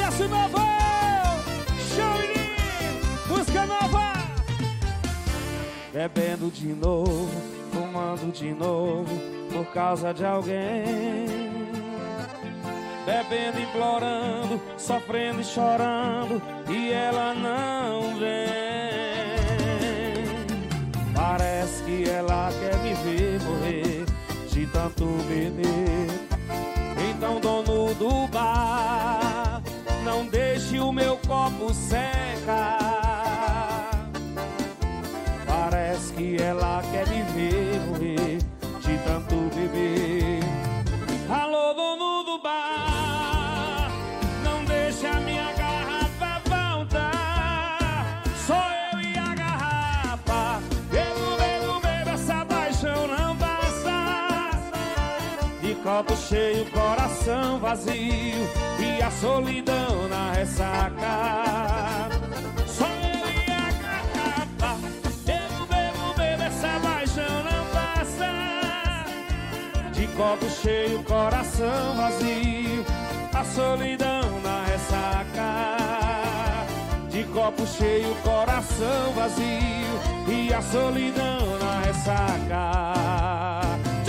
Sucesso novo! Show menino! Música nova! Bebendo de novo, fumando de novo, por causa de alguém. Bebendo, implorando, sofrendo e chorando, e ela não vem. Parece que ela quer me ver morrer de tanto beber. Então, dono do bar, não deixe o meu copo secar. Parece que ela quer me ver morrer de tanto beber. Alô, dono do bar, não deixe a minha garrafa voltar. Sou eu e a garrafa, bebo, bebo, bebo, essa paixão não passa. De copo cheio, coração vazio, e a solidão na ressaca. Sou eu e a garrafa, bebo, bebo, bebo, essa paixão não passa. De copo cheio, coração vazio, a solidão na ressaca. De copo cheio, coração vazio, e a solidão na ressaca.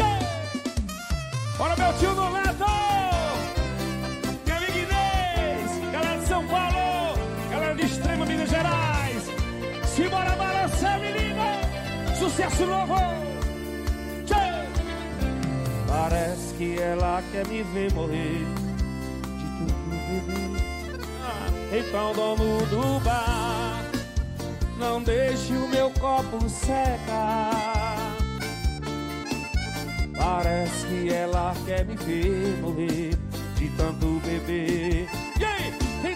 Bora, meu tio Donato! Minha amiga Inês, galera de São Paulo, galera de Extrema Minas Gerais. Simbora balançar, menina! Sucesso novo! Parece que ela quer me ver morrer de tanto beber. Então, dono do bar, não deixe o meu copo secar. Parece que ela quer me ver morrer de tanto beber. E aí?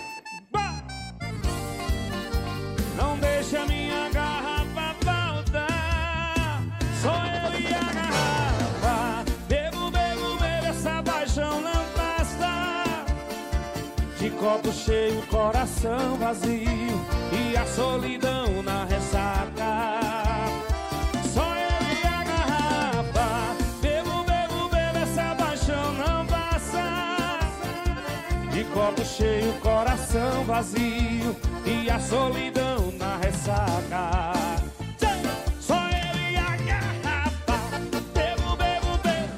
Não deixe a minha garrafa voltar. Sou eu e a garrafa, bebo, bebo, bebo, essa paixão não passa. De copo cheio, coração vazio, e a solidão na ressaca. Sou eu e a garrafa, bebo, bebo, bebo, essa paixão não passa. De copo cheio, coração vazio, e a solidão na ressaca. Sou eu e a garrafa, bebo, bebo, bebo.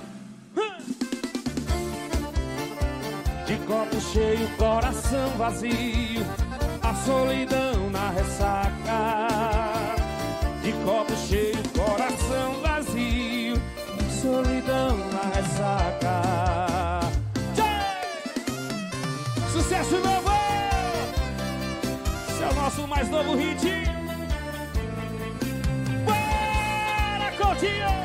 De copo cheio, coração vazio, a solidão na ressaca. De copo cheio, coração vazio, solidão na ressaca. Sucesso novo! Esse é o nosso mais novo hit. Bora, Coutinho!